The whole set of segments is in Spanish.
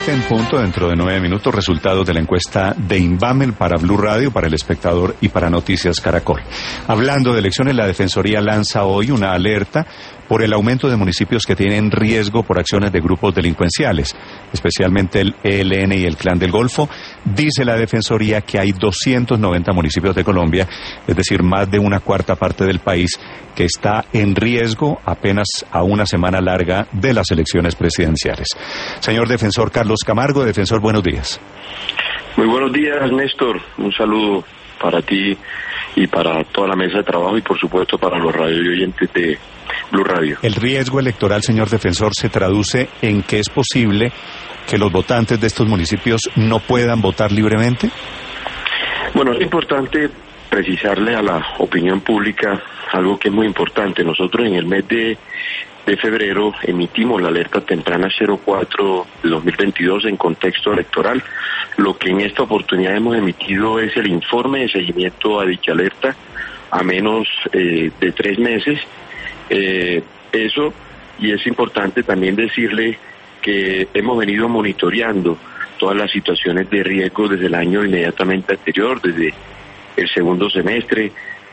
En punto, dentro de 9 minutos, resultados de la encuesta de Inbamel para Blue Radio, para El Espectador y para Noticias Caracol. Hablando de elecciones, la Defensoría lanza hoy una alerta por el aumento de municipios que tienen riesgo por acciones de grupos delincuenciales, especialmente el ELN y el Clan del Golfo. Dice la Defensoría que hay 290 municipios de Colombia, es decir, más de una cuarta parte del país, que está en riesgo apenas a una semana larga de las elecciones presidenciales. Señor defensor Carlos Camargo, defensor, buenos días. Muy buenos días, Néstor. Un saludo para ti y para toda la mesa de trabajo y, por supuesto, para los radioyentes de Blue Radio. El riesgo electoral, señor defensor, se traduce en que es posible que los votantes de estos municipios no puedan votar libremente. Bueno, es importante precisarle a la opinión pública algo que es muy importante. Nosotros en el mes de febrero emitimos la alerta temprana 04 de 2022 en contexto electoral. Lo que en esta oportunidad hemos emitido es el informe de seguimiento a dicha alerta a menos de 3 meses. Eso, y es importante también decirle que hemos venido monitoreando todas las situaciones de riesgo desde el año inmediatamente anterior, desde el segundo semestre,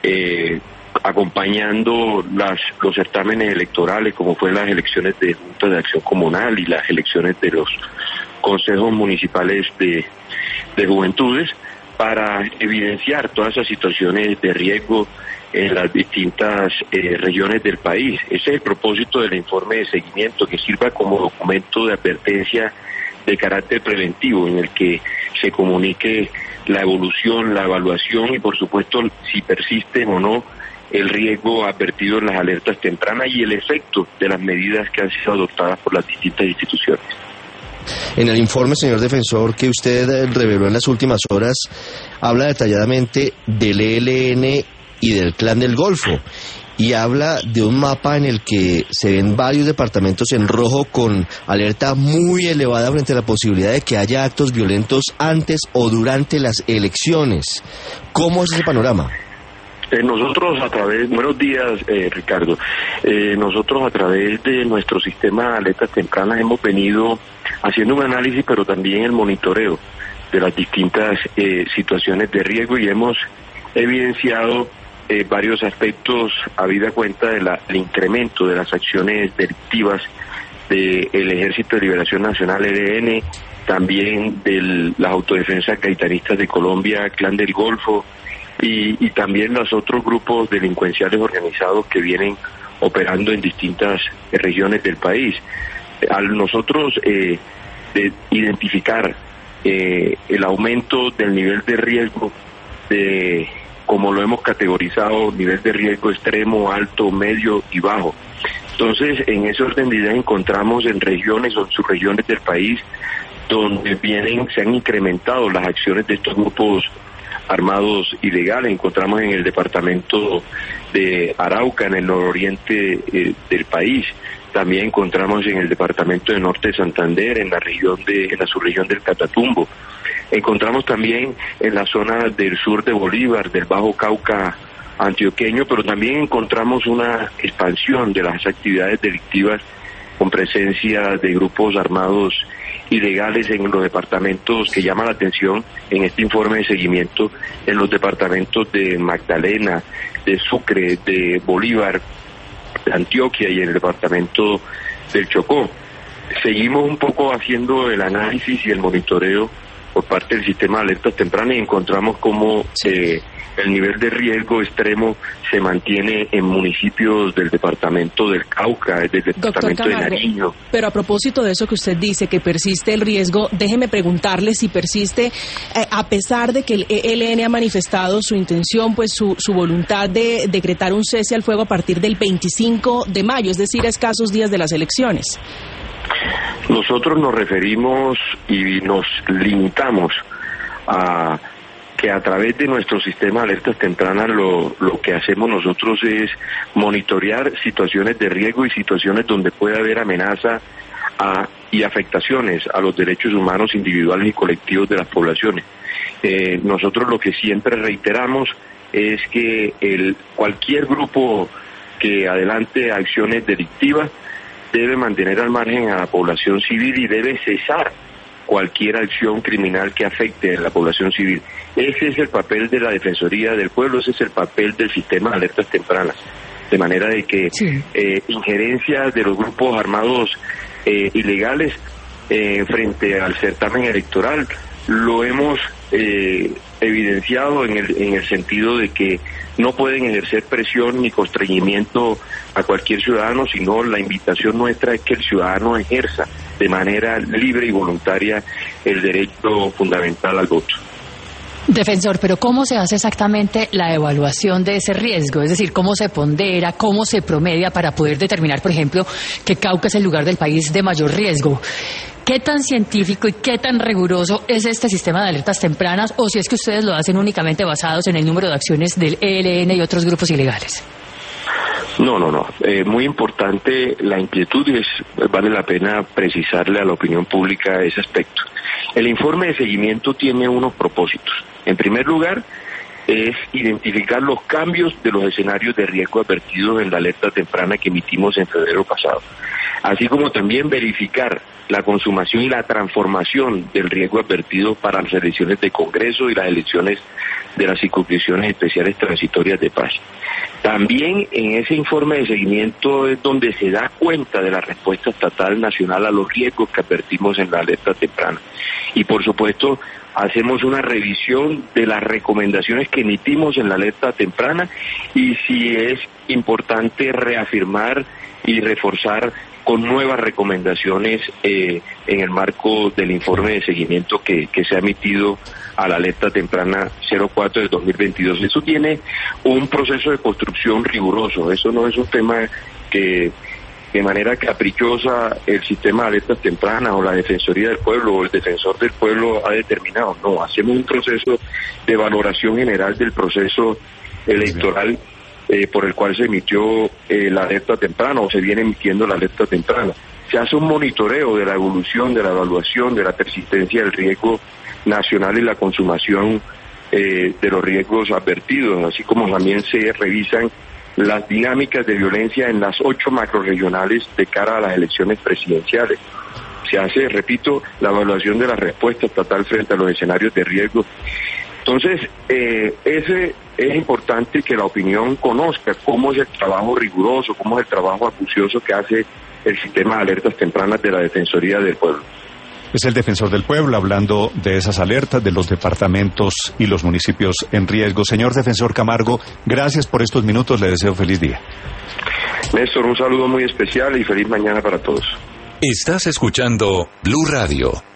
acompañando los certámenes electorales, como fue las elecciones de Junta de Acción Comunal y las elecciones de los consejos municipales de juventudes, para evidenciar todas esas situaciones de riesgo en las distintas regiones del país. Ese es el propósito del informe de seguimiento, que sirva como documento de advertencia de carácter preventivo, en el que se comunique la evolución, la evaluación y, por supuesto, si persisten o no el riesgo advertido en las alertas tempranas y el efecto de las medidas que han sido adoptadas por las distintas instituciones. En el informe, señor defensor, que usted reveló en las últimas horas, habla detalladamente del ELN y del Clan del Golfo, y habla de un mapa en el que se ven varios departamentos en rojo con alerta muy elevada frente a la posibilidad de que haya actos violentos antes o durante las elecciones. ¿Cómo es ese panorama? Nosotros buenos días, Ricardo. Nosotros a través de nuestro sistema de alertas tempranas hemos venido haciendo un análisis, pero también el monitoreo de las distintas situaciones de riesgo, y hemos evidenciado varios aspectos habida cuenta del incremento de las acciones delictivas del Ejército de Liberación Nacional, ELN, también de las autodefensas gaitanistas de Colombia, Clan del Golfo, y también los otros grupos delincuenciales organizados que vienen operando en distintas regiones del país. Al nosotros de identificar el aumento del nivel de riesgo, como lo hemos categorizado, nivel de riesgo extremo, alto, medio y bajo. Entonces, en ese orden de ideas encontramos en regiones o en subregiones del país donde se han incrementado las acciones de estos grupos armados ilegales. Encontramos en el departamento de Arauca, en el nororiente del país. También encontramos en el departamento de Norte de Santander, en la subregión del Catatumbo. Encontramos también en la zona del sur de Bolívar, del Bajo Cauca antioqueño, pero también encontramos una expansión de las actividades delictivas con presencia de grupos armados ilegales en los departamentos que llama la atención en este informe de seguimiento, en los departamentos de Magdalena, de Sucre, de Bolívar, de Antioquia y en el departamento del Chocó. Seguimos un poco haciendo el análisis y el monitoreo por parte del sistema de alertas tempranas y encontramos cómo el nivel de riesgo extremo se mantiene en municipios del departamento del Cauca, del departamento de Nariño. Pero a propósito de eso que usted dice, que persiste el riesgo, déjeme preguntarle si persiste, a pesar de que el ELN ha manifestado su intención, pues su voluntad de decretar un cese al fuego a partir del 25 de mayo, es decir, a escasos días de las elecciones. Nosotros nos referimos y nos limitamos a que a través de nuestro sistema de alertas tempranas lo que hacemos nosotros es monitorear situaciones de riesgo y situaciones donde puede haber amenaza y afectaciones a los derechos humanos individuales y colectivos de las poblaciones. Nosotros lo que siempre reiteramos es que cualquier grupo que adelante acciones delictivas debe mantener al margen a la población civil y debe cesar cualquier acción criminal que afecte a la población civil. Ese es el papel de la Defensoría del Pueblo, ese es el papel del sistema de alertas tempranas. De manera de que injerencias de los grupos armados ilegales frente al certamen electoral lo hemos evidenciado en el sentido de que no pueden ejercer presión ni constreñimiento a cualquier ciudadano, sino la invitación nuestra es que el ciudadano ejerza de manera libre y voluntaria el derecho fundamental al voto. Defensor, pero ¿cómo se hace exactamente la evaluación de ese riesgo? Es decir, ¿cómo se pondera, cómo se promedia para poder determinar, por ejemplo, que Cauca es el lugar del país de mayor riesgo? ¿Qué tan científico y qué tan riguroso es este sistema de alertas tempranas, o si es que ustedes lo hacen únicamente basados en el número de acciones del ELN y otros grupos ilegales? No. Muy importante la inquietud y vale la pena precisarle a la opinión pública ese aspecto. El informe de seguimiento tiene unos propósitos. En primer lugar, es identificar los cambios de los escenarios de riesgo advertidos en la alerta temprana que emitimos en febrero pasado, así como también verificar la consumación y la transformación del riesgo advertido para las elecciones de Congreso y las elecciones de las circunscripciones especiales transitorias de paz. También en ese informe de seguimiento es donde se da cuenta de la respuesta estatal nacional a los riesgos que advertimos en la alerta temprana. Y por supuesto, hacemos una revisión de las recomendaciones que emitimos en la alerta temprana y si es importante reafirmar y reforzar con nuevas recomendaciones en el marco del informe de seguimiento que se ha emitido a la alerta temprana 04 del 2022. Eso tiene un proceso de construcción riguroso, eso no es un tema que de manera caprichosa el sistema de alertas tempranas o la Defensoría del Pueblo o el Defensor del Pueblo ha determinado. No, hacemos un proceso de valoración general del proceso electoral por el cual se emitió la alerta temprana o se viene emitiendo la alerta temprana. Se hace un monitoreo de la evolución, de la evaluación, de la persistencia del riesgo nacional y la consumación de los riesgos advertidos, así como también se revisan las dinámicas de violencia en las 8 macrorregionales de cara a las elecciones presidenciales. Se hace, repito, la evaluación de la respuesta estatal frente a los escenarios de riesgo. Entonces, es importante que la opinión conozca cómo es el trabajo riguroso, cómo es el trabajo acucioso que hace el sistema de alertas tempranas de la Defensoría del Pueblo. Es el Defensor del Pueblo hablando de esas alertas de los departamentos y los municipios en riesgo. Señor Defensor Camargo, gracias por estos minutos, le deseo feliz día. Néstor, un saludo muy especial y feliz mañana para todos. Estás escuchando Blue Radio.